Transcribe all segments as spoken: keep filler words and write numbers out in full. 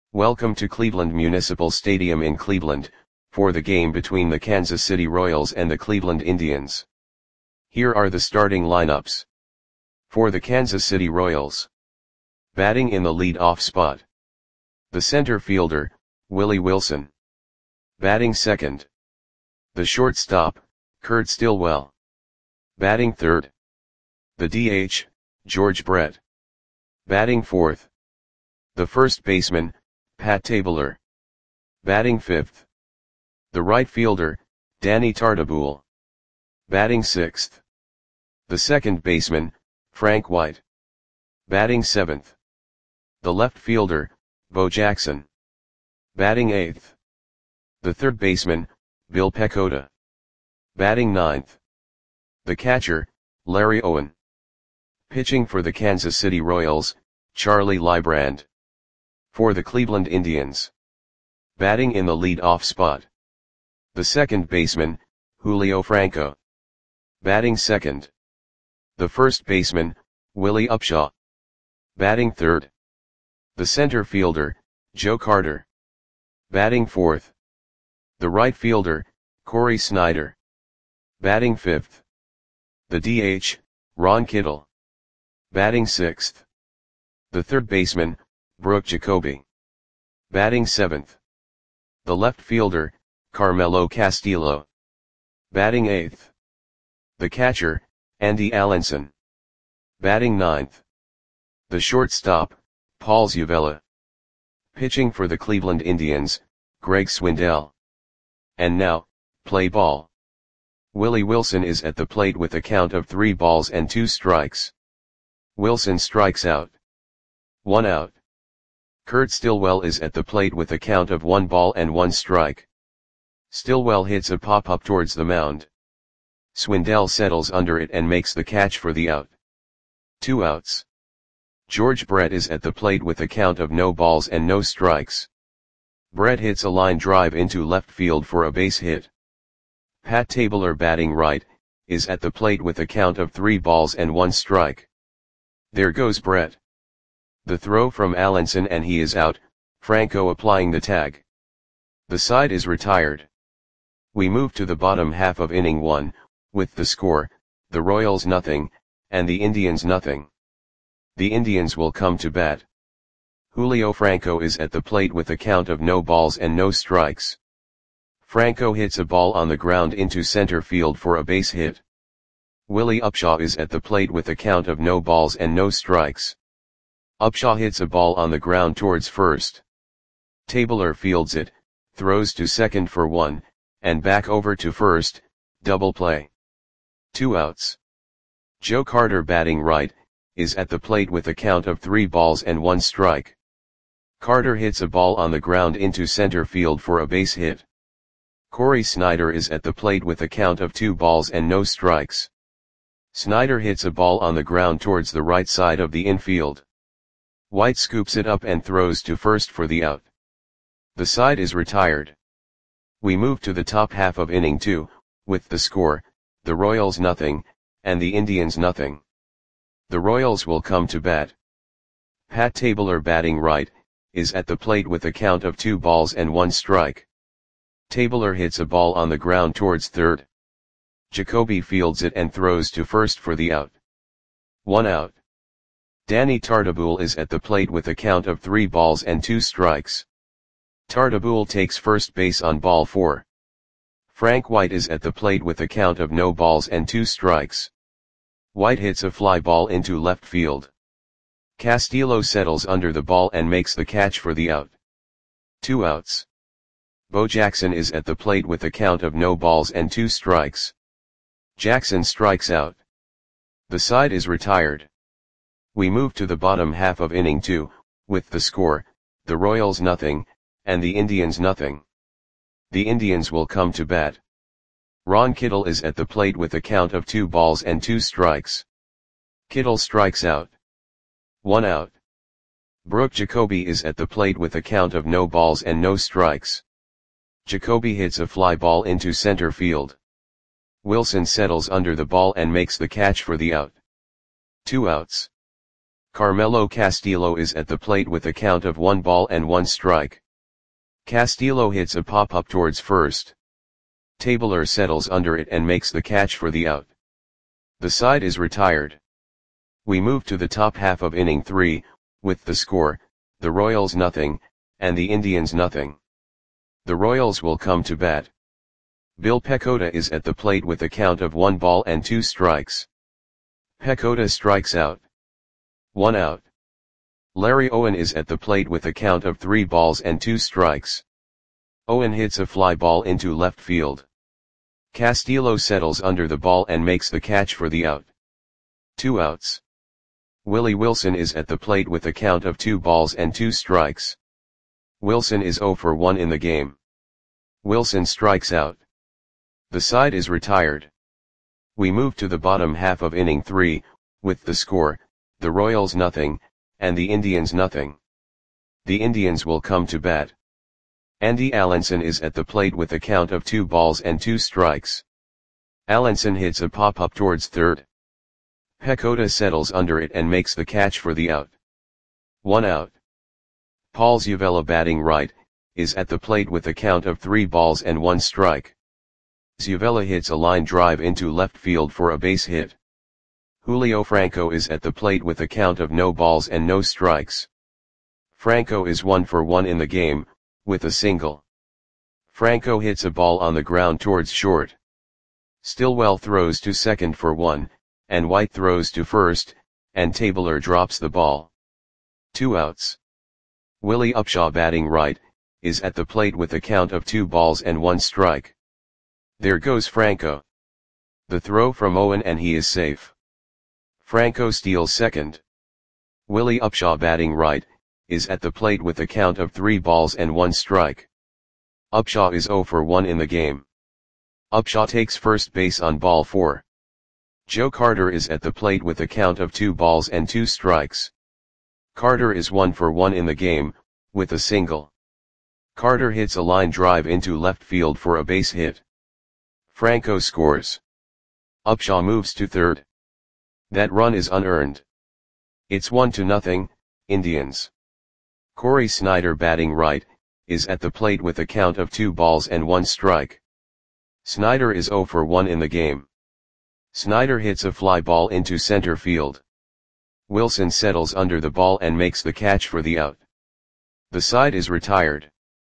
Welcome to Cleveland Municipal Stadium in Cleveland, for the game between the Kansas City Royals and the Cleveland Indians. Here are the starting lineups. For the Kansas City Royals. Batting in the lead-off spot. The center fielder, Willie Wilson. Batting second. The shortstop, Curt Stillwell. Batting third. The D H, George Brett. Batting fourth. The first baseman, Pat Tabler. Batting fifth. The right fielder, Danny Tartabull. Batting sixth. The second baseman, Frank White. Batting seventh. The left fielder, Bo Jackson. Batting eighth. The third baseman, Bill Pecota. Batting ninth. The catcher, Larry Owen. Pitching for the Kansas City Royals, Charlie Leibrand. For the Cleveland Indians. Batting in the lead-off spot. The second baseman, Julio Franco. Batting second. The first baseman, Willie Upshaw. Batting third. The center fielder, Joe Carter. Batting fourth. The right fielder, Cory Snyder. Batting fifth. The D H, Ron Kittle. Batting sixth. The third baseman, Brooke Jacoby. Batting seventh. The left fielder, Carmelo Castillo. Batting eighth. The catcher, Andy Allenson. Batting ninth. The shortstop, Paul Zuvella. Pitching for the Cleveland Indians, Greg Swindell. And now, play ball. Willie Wilson is at the plate with a count of three balls and two strikes. Wilson strikes out. One out. Curt Stillwell is at the plate with a count of one ball and one strike. Stillwell hits a pop-up towards the mound. Swindell settles under it and makes the catch for the out. Two outs. George Brett is at the plate with a count of no balls and no strikes. Brett hits a line drive into left field for a base hit. Pat Tabler, batting right, is at the plate with a count of three balls and one strike. There goes Brett. The throw from Allenson and he is out, Franco applying the tag. The side is retired. We move to the bottom half of inning one, with the score, the Royals nothing, and the Indians nothing. The Indians will come to bat. Julio Franco is at the plate with a count of no balls and no strikes. Franco hits a ball on the ground into center field for a base hit. Willie Upshaw is at the plate with a count of no balls and no strikes. Upshaw hits a ball on the ground towards first. Tabler fields it, throws to second for one, and back over to first, double play. Two outs. Joe Carter, batting right, is at the plate with a count of three balls and one strike. Carter hits a ball on the ground into center field for a base hit. Cory Snyder is at the plate with a count of two balls and no strikes. Snyder hits a ball on the ground towards the right side of the infield. White scoops it up and throws to first for the out. The side is retired. We move to the top half of inning two, with the score, the Royals nothing, and the Indians nothing. The Royals will come to bat. Pat Tabler, batting right, is at the plate with a count of two balls and one strike. Tabler hits a ball on the ground towards third. Jacoby fields it and throws to first for the out. One out. Danny Tartabull is at the plate with a count of three balls and two strikes. Tartabull takes first base on ball four. Frank White is at the plate with a count of no balls and two strikes. White hits a fly ball into left field. Castillo settles under the ball and makes the catch for the out. Two outs. Bo Jackson is at the plate with a count of no balls and two strikes. Jackson strikes out. The side is retired. We move to the bottom half of inning two, with the score, the Royals nothing, and the Indians nothing. The Indians will come to bat. Ron Kittle is at the plate with a count of two balls and two strikes. Kittle strikes out. One out. Brooke Jacoby is at the plate with a count of no balls and no strikes. Jacoby hits a fly ball into center field. Wilson settles under the ball and makes the catch for the out. Two outs. Carmelo Castillo is at the plate with a count of one ball and one strike. Castillo hits a pop-up towards first. Tabler settles under it and makes the catch for the out. The side is retired. We move to the top half of inning three, with the score, the Royals nothing, and the Indians nothing. The Royals will come to bat. Bill Pecota is at the plate with a count of one ball and two strikes. Pecota strikes out. One out. Larry Owen is at the plate with a count of three balls and two strikes. Owen hits a fly ball into left field. Castillo settles under the ball and makes the catch for the out. Two outs. Willie Wilson is at the plate with a count of two balls and two strikes. Wilson is oh for one in the game. Wilson strikes out. The side is retired. We move to the bottom half of inning three, with the score, the Royals nothing, and the Indians nothing. The Indians will come to bat. Andy Allenson is at the plate with a count of two balls and two strikes. Allenson hits a pop-up towards third. Pecota settles under it and makes the catch for the out. One out. Paul Zuvella, batting right, is at the plate with a count of three balls and one strike. Zuvella hits a line drive into left field for a base hit. Julio Franco is at the plate with a count of no balls and no strikes. Franco is one for one in the game, with a single. Franco hits a ball on the ground towards short. Stillwell throws to second for one, and White throws to first, and Tabler drops the ball. Two outs. Willie Upshaw, batting right, is at the plate with a count of two balls and one strike. There goes Franco. The throw from Owen and he is safe. Franco steals second. Willie Upshaw, batting right, is at the plate with a count of three balls and one strike. Upshaw is oh for one in the game. Upshaw takes first base on ball four. Joe Carter is at the plate with a count of two balls and two strikes. Carter is one for one in the game, with a single. Carter hits a line drive into left field for a base hit. Franco scores. Upshaw moves to third. That run is unearned. It's one to nothing, Indians. Corey Snyder, batting right, is at the plate with a count of two balls and one strike. Snyder is oh for one in the game. Snyder hits a fly ball into center field. Wilson settles under the ball and makes the catch for the out. The side is retired.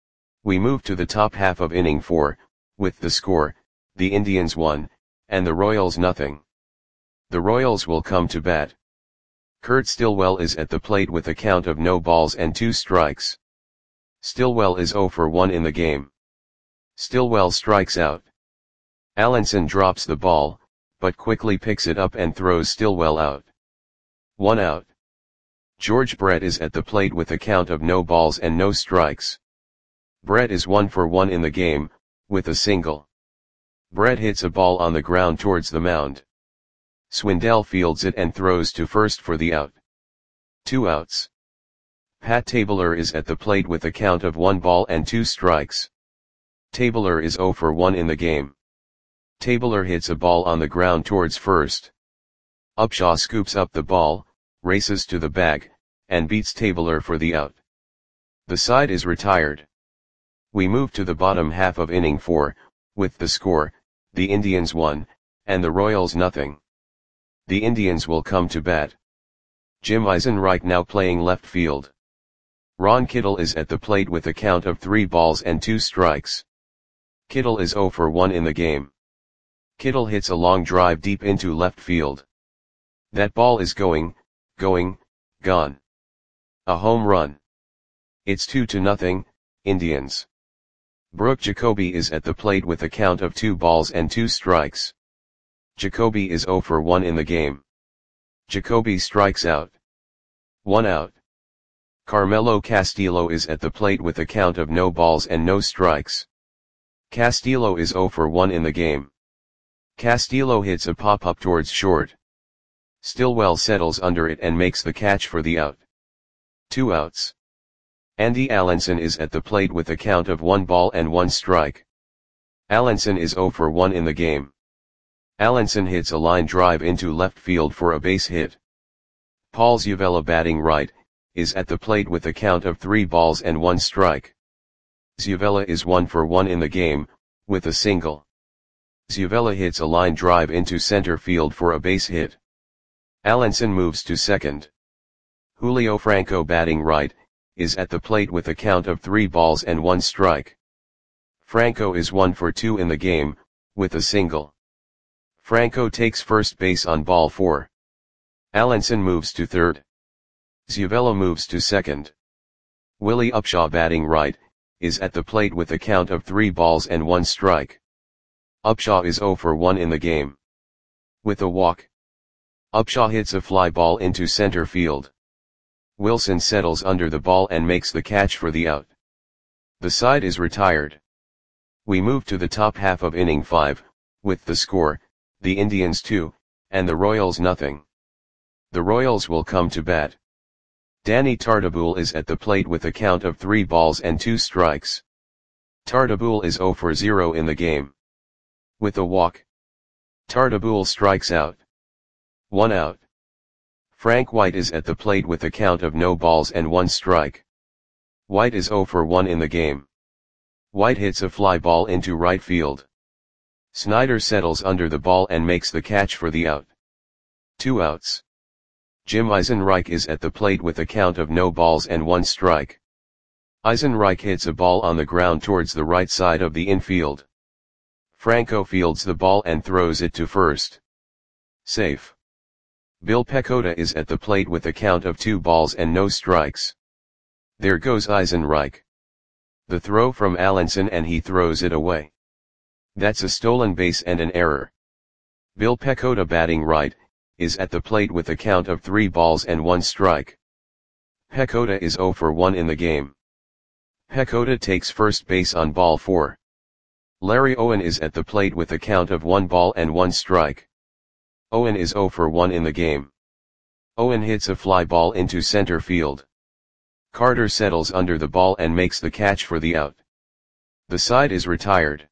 We move to the top half of inning four, with the score, the Indians one, and the Royals nothing. The Royals will come to bat. Kurt Stillwell is at the plate with a count of no balls and two strikes. Stillwell is oh for one in the game. Stillwell strikes out. Allenson drops the ball, but quickly picks it up and throws Stillwell out. One out. George Brett is at the plate with a count of no balls and no strikes. Brett is one for one in the game, with a single. Brett hits a ball on the ground towards the mound. Swindell fields it and throws to first for the out. Two outs. Pat Tabler is at the plate with a count of one ball and two strikes. Tabler is oh for one in the game. Tabler hits a ball on the ground towards first. Upshaw scoops up the ball, races to the bag, and beats Tabler for the out. The side is retired. We move to the bottom half of inning four, with the score, the Indians one, and the Royals nothing. The Indians will come to bat. Jim Eisenreich now playing left field. Ron Kittle is at the plate with a count of three balls and two strikes. Kittle is oh for one in the game. Kittle hits a long drive deep into left field. That ball is going, going, gone. A home run. It's two to nothing, Indians. Brooke Jacoby is at the plate with a count of two balls and two strikes. Jacoby is oh for one in the game. Jacoby strikes out. One out. Carmelo Castillo is at the plate with a count of no balls and no strikes. Castillo is oh for one in the game. Castillo hits a pop-up towards short. Stillwell settles under it and makes the catch for the out. Two outs. Andy Allenson is at the plate with a count of one ball and one strike. Allenson is oh for one in the game. Allenson hits a line drive into left field for a base hit. Paul Zuvela batting right, is at the plate with a count of three balls and one strike. Zuvela is one for one in the game, with a single. Zuvela hits a line drive into center field for a base hit. Alanson moves to second. Julio Franco batting right, is at the plate with a count of three balls and one strike. Franco is one for two in the game, with a single. Franco takes first base on ball four. Alanson moves to third. Zuvela moves to second. Willie Upshaw batting right, is at the plate with a count of three balls and one strike. Upshaw is zero for one in the game. With a walk. Upshaw hits a fly ball into center field. Wilson settles under the ball and makes the catch for the out. The side is retired. We move to the top half of inning five, with the score, the Indians two, and the Royals nothing. The Royals will come to bat. Danny Tartabull is at the plate with a count of three balls and two strikes. Tartabull is zero for zero in the game. With a walk. Tartabull strikes out. One out. Frank White is at the plate with a count of no balls and one strike. White is zero for one in the game. White hits a fly ball into right field. Snyder settles under the ball and makes the catch for the out. Two outs. Jim Eisenreich is at the plate with a count of no balls and one strike. Eisenreich hits a ball on the ground towards the right side of the infield. Franco fields the ball and throws it to first. Safe. Bill Pecota is at the plate with a count of two balls and no strikes. There goes Eisenreich. The throw from Alanson and he throws it away. That's a stolen base and an error. Bill Pecota batting right, is at the plate with a count of three balls and one strike. Pecota is zero for one in the game. Pecota takes first base on ball four. Larry Owen is at the plate with a count of one ball and one strike. Owen is zero for one in the game. Owen hits a fly ball into center field. Carter settles under the ball and makes the catch for the out. The side is retired.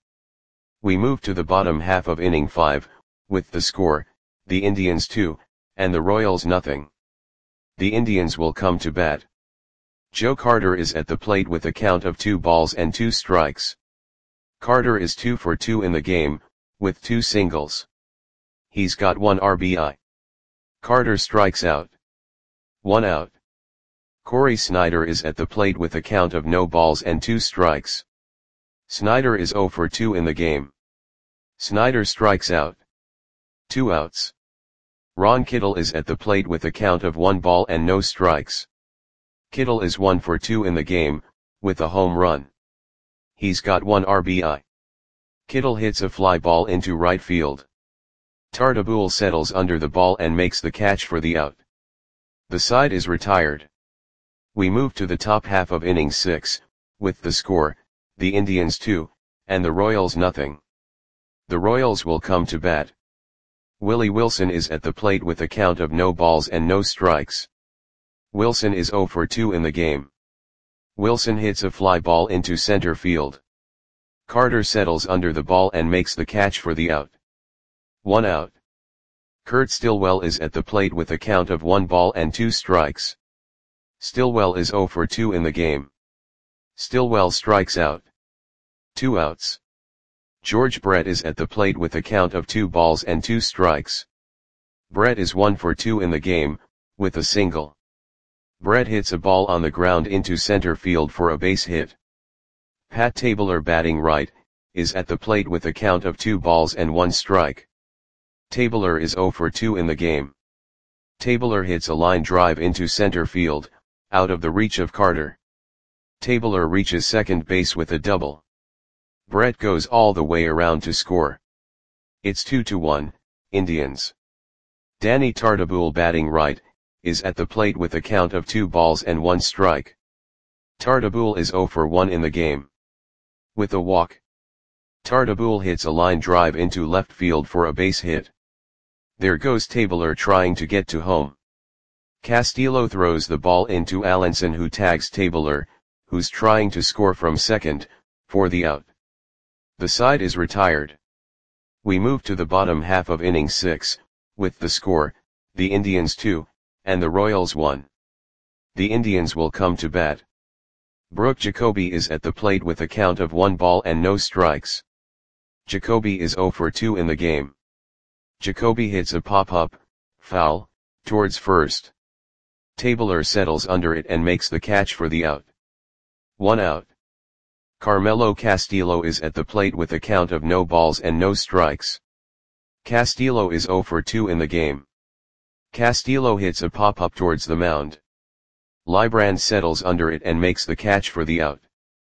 We move to the bottom half of inning five, with the score, the Indians two, and the Royals nothing. The Indians will come to bat. Joe Carter is at the plate with a count of two balls and two strikes. Carter is two for two in the game, with two singles. He's got one R B I. Carter strikes out. One out. Corey Snyder is at the plate with a count of no balls and two strikes. Snyder is zero for two in the game. Snyder strikes out. Two outs. Ron Kittle is at the plate with a count of one ball and no strikes. Kittle is one for two in the game, with a home run. He's got one R B I. Kittle hits a fly ball into right field. Tartabull settles under the ball and makes the catch for the out. The side is retired. We move to the top half of inning six, with the score, the Indians two, and the Royals nothing. The Royals will come to bat. Willie Wilson is at the plate with a count of no balls and no strikes. Wilson is zero for two in the game. Wilson hits a fly ball into center field. Carter settles under the ball and makes the catch for the out. One out. Kurt Stillwell is at the plate with a count of one ball and two strikes. Stillwell is zero for two in the game. Stillwell strikes out. Two outs. George Brett is at the plate with a count of two balls and two strikes. Brett is one for two in the game, with a single. Brett hits a ball on the ground into center field for a base hit. Pat Tabler batting right, is at the plate with a count of two balls and one strike. Tabler is zero for two in the game. Tabler hits a line drive into center field, out of the reach of Carter. Tabler reaches second base with a double. Brett goes all the way around to score. It's two to one, Indians. Danny Tartabull batting right, is at the plate with a count of two balls and one strike. Tartabull is zero for one in the game. With a walk. Tartabull hits a line drive into left field for a base hit. There goes Tabler trying to get to home. Castillo throws the ball into Alanson, who tags Tabler, who's trying to score from second, for the out. The side is retired. We move to the bottom half of inning six, with the score, the Indians two, and the Royals one. The Indians will come to bat. Brooke Jacoby is at the plate with a count of one ball and no strikes. Jacoby is oh for two in the game. Jacoby hits a pop-up, foul, towards first. Tabler settles under it and makes the catch for the out. One out. Carmelo Castillo is at the plate with a count of no balls and no strikes. Castillo is oh for two in the game. Castillo hits a pop-up towards the mound. Librand settles under it and makes the catch for the out.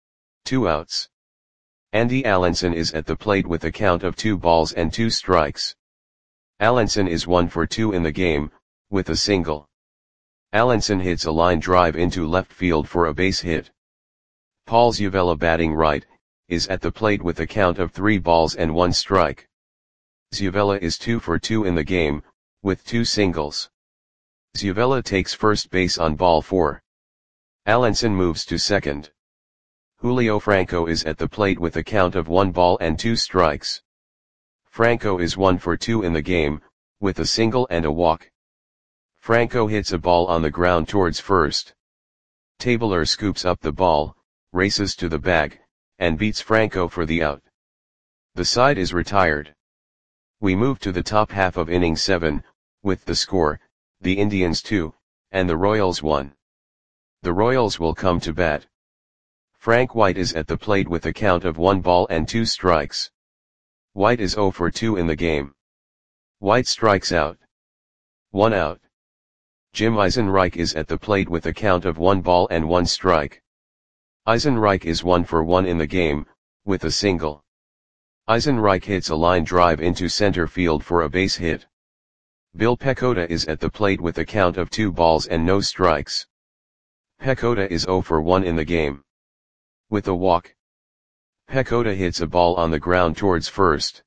Two outs. Andy Allenson is at the plate with a count of two balls and two strikes. Allenson is one for two in the game, with a single. Allenson hits a line drive into left field for a base hit. Paul Zuvella, batting right, is at the plate with a count of three balls and one strike. Zuvella is two for two in the game, with two singles. Zuvella takes first base on ball four. Allenson moves to second. Julio Franco is at the plate with a count of one ball and two strikes. Franco is one for two in the game, with a single and a walk. Franco hits a ball on the ground towards first. Tabler scoops up the ball, races to the bag, and beats Franco for the out. The side is retired. We move to the top half of inning seven, with the score, the Indians two, and the Royals one. The Royals will come to bat. Frank White is at the plate with a count of one ball and two strikes. White is oh for two in the game. White strikes out. One out. Jim Eisenreich is at the plate with a count of one ball and one strike. Eisenreich is one for one in the game, with a single. Eisenreich hits a line drive into center field for a base hit. Bill Pecota is at the plate with a count of two balls and no strikes. Pecota is oh for one in the game. With a walk. Pecota hits a ball on the ground towards first.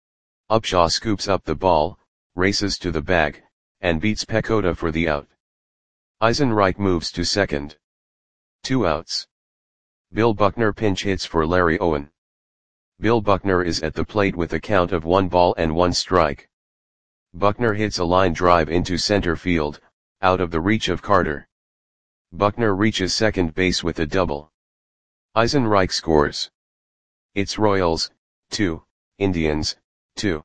Upshaw scoops up the ball, races to the bag, and beats Pecota for the out. Eisenreich moves to second. Two outs. Bill Buckner pinch hits for Larry Owen. Bill Buckner is at the plate with a count of one ball and one strike. Buckner hits a line drive into center field, out of the reach of Carter. Buckner reaches second base with a double. Eisenreich scores. It's Royals, two, Indians, two.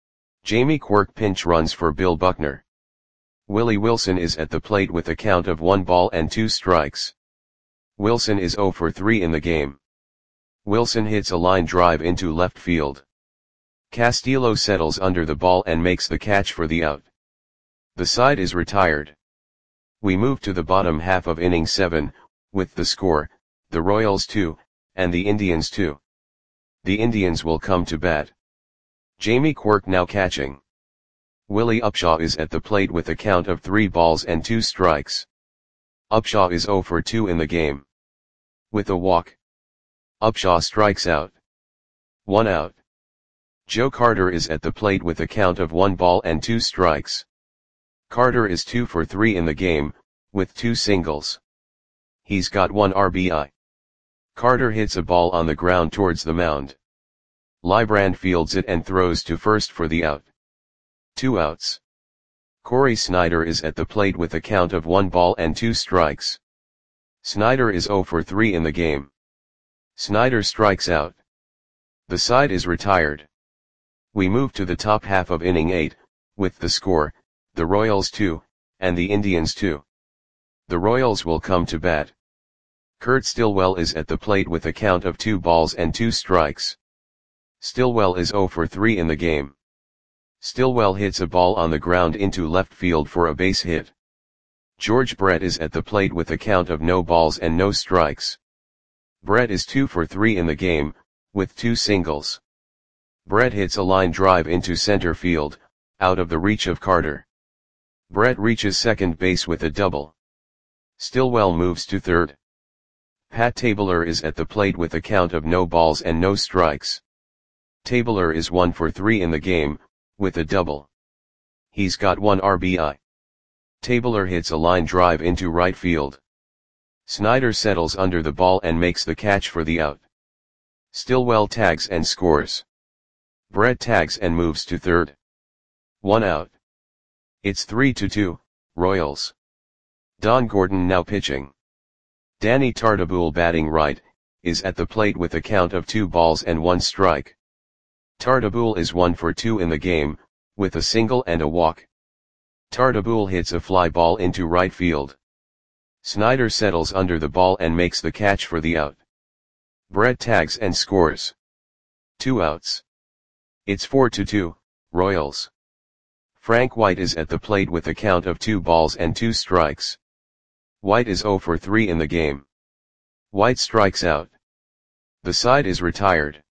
Jamie Quirk pinch runs for Bill Buckner. Willie Wilson is at the plate with a count of one ball and two strikes. Wilson is oh for three in the game. Wilson hits a line drive into left field. Castillo settles under the ball and makes the catch for the out. The side is retired. We move to the bottom half of inning seven, with the score, the Royals two, and the Indians two. The Indians will come to bat. Jamie Quirk now catching. Willie Upshaw is at the plate with a count of three balls and two strikes. Upshaw is oh for two in the game. With a walk. Upshaw strikes out. One out. Joe Carter is at the plate with a count of one ball and two strikes. Carter is two for three in the game, with two singles. He's got one R B I. Carter hits a ball on the ground towards the mound. Librand fields it and throws to first for the out. Two outs. Corey Snyder is at the plate with a count of one ball and two strikes. Snyder is oh for three in the game. Snyder strikes out. The side is retired. We move to the top half of inning eight, with the score, the Royals two, and the Indians two. The Royals will come to bat. Kurt Stillwell is at the plate with a count of two balls and two strikes. Stillwell is oh for three in the game. Stillwell hits a ball on the ground into left field for a base hit. George Brett is at the plate with a count of no balls and no strikes. Brett is two for three in the game, with two singles. Brett hits a line drive into center field, out of the reach of Carter. Brett reaches second base with a double. Stillwell moves to third. Pat Tabler is at the plate with a count of no balls and no strikes. Tabler is one for three in the game, with a double. He's got one R B I. Tabler hits a line drive into right field. Snyder settles under the ball and makes the catch for the out. Stillwell tags and scores. Brett tags and moves to third. One out. It's three to two, Royals. Don Gordon now pitching. Danny Tartabull batting right, is at the plate with a count of two balls and one strike. Tartabull is one for two in the game, with a single and a walk. Tartabull hits a fly ball into right field. Snyder settles under the ball and makes the catch for the out. Brett tags and scores. Two outs. It's four to two, Royals. Frank White is at the plate with a count of two balls and two strikes. White is zero for three in the game. White strikes out. The side is retired.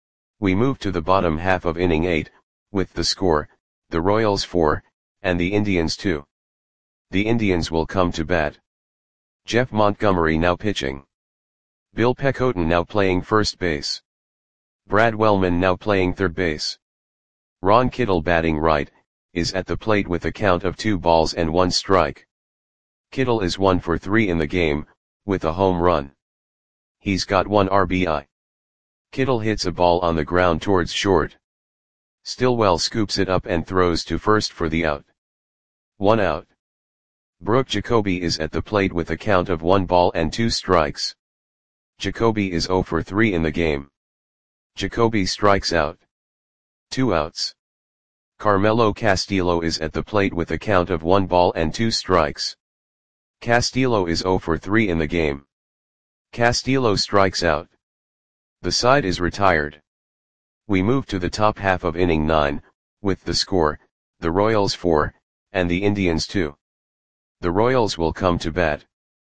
We move to the bottom half of inning eight, with the score, the Royals four, and the Indians two. The Indians will come to bat. Jeff Montgomery now pitching. Bill Pecoten now playing first base. Brad Wellman now playing third base. Ron Kittle batting right, is at the plate with a count of two balls and one strike. Kittle is one for three in the game, with a home run. He's got one R B I. Kittle hits a ball on the ground towards short. Stillwell scoops it up and throws to first for the out. One out. Brooke Jacoby is at the plate with a count of one ball and two strikes. Jacoby is zero for three in the game. Jacoby strikes out. Two outs. Carmelo Castillo is at the plate with a count of one ball and two strikes. Castillo is zero for three in the game. Castillo strikes out. The side is retired. We move to the top half of inning nine, with the score, the Royals four, and the Indians two. The Royals will come to bat.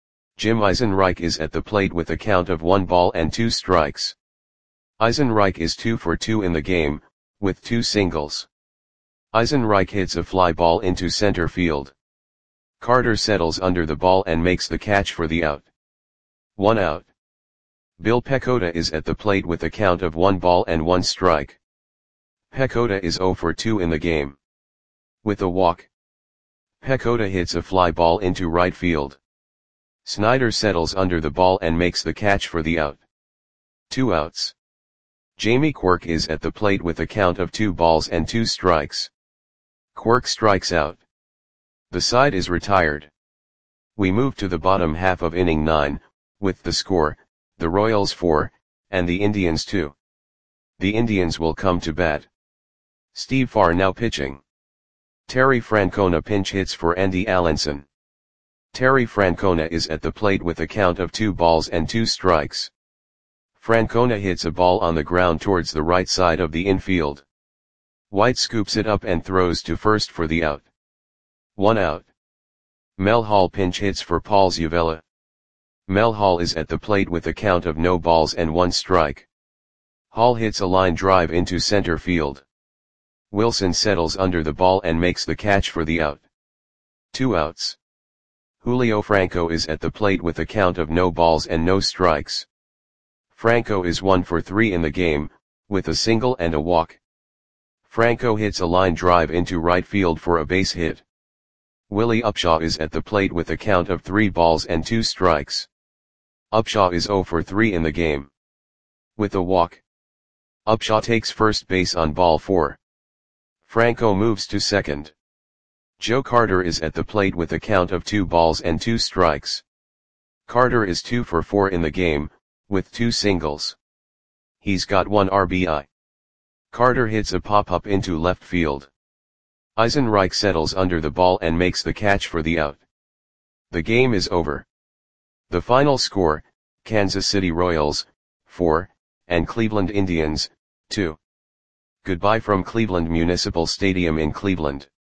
Jim Eisenreich is at the plate with a count of one ball and two strikes. Eisenreich is two for two in the game, with two singles. Eisenreich hits a fly ball into center field. Carter settles under the ball and makes the catch for the out. One out. Bill Pecota is at the plate with a count of one ball and one strike. Pecota is zero for two in the game. With a walk. Pecota hits a fly ball into right field. Snyder settles under the ball and makes the catch for the out. Two outs. Jamie Quirk is at the plate with a count of two balls and two strikes. Quirk strikes out. The side is retired. We move to the bottom half of inning nine, with the score, the Royals four, and the Indians two. The Indians will come to bat. Steve Farr now pitching. Terry Francona pinch hits for Andy Allenson. Terry Francona is at the plate with a count of two balls and two strikes. Francona hits a ball on the ground towards the right side of the infield. White scoops it up and throws to first for the out. One out. Mel Hall pinch hits for Paul Zuvella. Mel Hall is at the plate with a count of no balls and one strike. Hall hits a line drive into center field. Wilson settles under the ball and makes the catch for the out. Two outs. Julio Franco is at the plate with a count of no balls and no strikes. Franco is one for three in the game, with a single and a walk. Franco hits a line drive into right field for a base hit. Willie Upshaw is at the plate with a count of three balls and two strikes. Upshaw is zero for three in the game. With a walk. Upshaw takes first base on ball four. Franco moves to second. Joe Carter is at the plate with a count of two balls and two strikes. Carter is two for four in the game, with two singles. He's got one R B I. Carter hits a pop-up into left field. Eisenreich settles under the ball and makes the catch for the out. The game is over. The final score, Kansas City Royals, four, and Cleveland Indians, two. Goodbye from Cleveland Municipal Stadium in Cleveland.